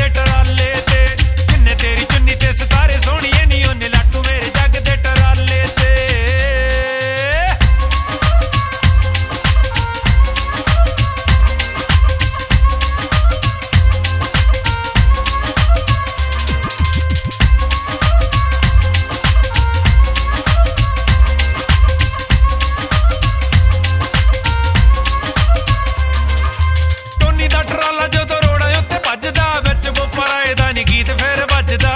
ਟਰਾਲੇ ਤੇ ਜਿੰਨੇ ਤੇਰੀ ਚੁੰਨੀ ਤੇ ਸਿਤਾਰੇ ਸੋਹਣੀਏ ਨੀ ਉਹਨੇ ਲਾਟੂ ਮੇਰੇ ਜੱਗ ਦੇ ਟਰਾਲੇ ਤੇ ਗੀਤ ਫੇਰ ਵੱਜਦਾ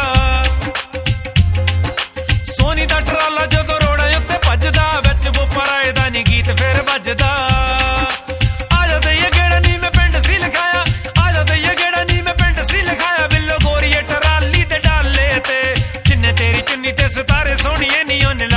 ਸੋਨੀ ਦਾ ਟਰਾਲਾ ਜਦੋਂ ਰੋੜਾਂ ਉੱਤੇ ਭੱਜਦਾ ਵਿੱਚ ਬੋਪਰਾਏ ਦਾ ਨੀ ਗੀਤ ਫੇਰ ਵੱਜਦਾ ਆ ਜਾ ਦਈਏ ਗੇੜਾ ਨੀ ਮੈਂ ਪਿੰਡ ਸੀ ਲਿਖਾਇਆ ਆ ਜਾ ਦਈਏ ਗੇੜਾ ਨੀ ਮੈਂ ਪਿੰਡ ਸੀ ਲਿਖਾਇਆ ਬਿੱਲੋ ਗੋਰੀਏ ਟਰਾਲੀ ਤੇ ਡਾਲੇ ਤੇ ਜਿੰਨੇ ਤੇਰੀ ਚੁੰਨੀ ਤੇ ਸਿਤਾਰੇ ਸੋਹਣੀਏ ਨੀ ਉਹਨੇ